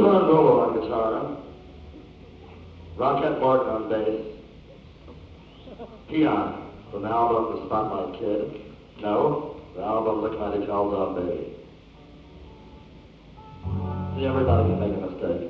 Ron Rolo on guitar, Rocket Morton on bass, Peon from the album The Spotlight Kid. No, the album Lick My Decals Off Baby. See, everybody can make a mistake.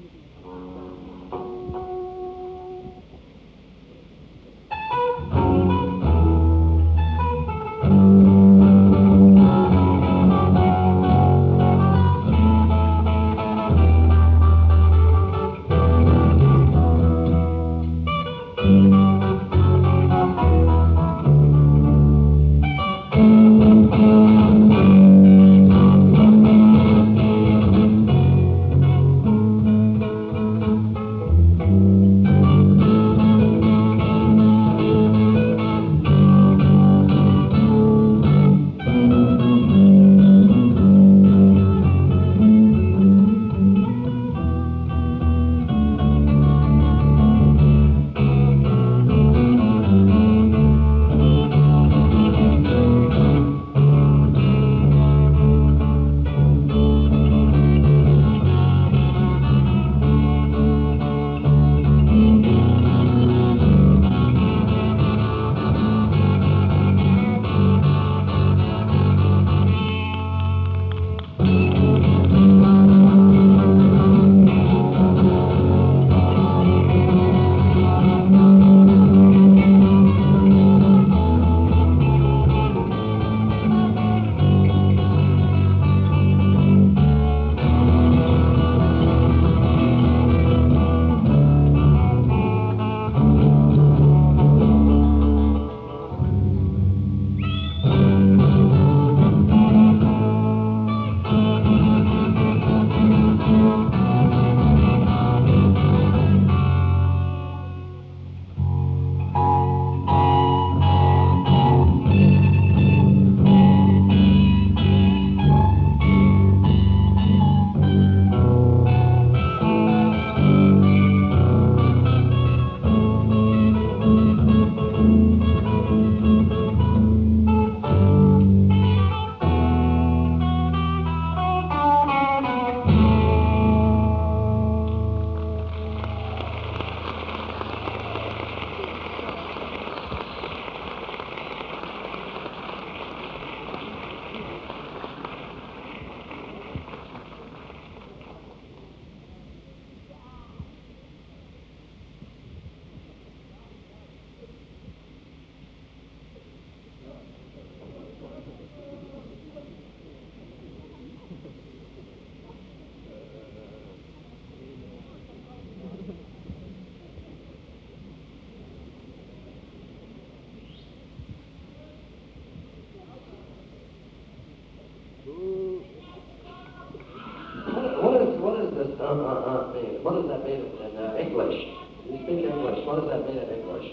What does that mean in English? You speak English. What does that mean in English?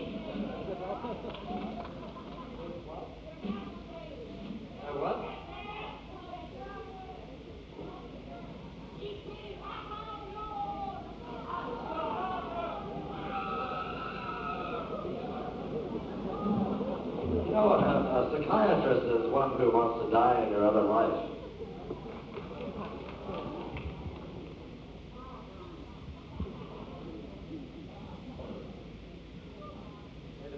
What? You know, a psychiatrist is one who wants to die in your other life.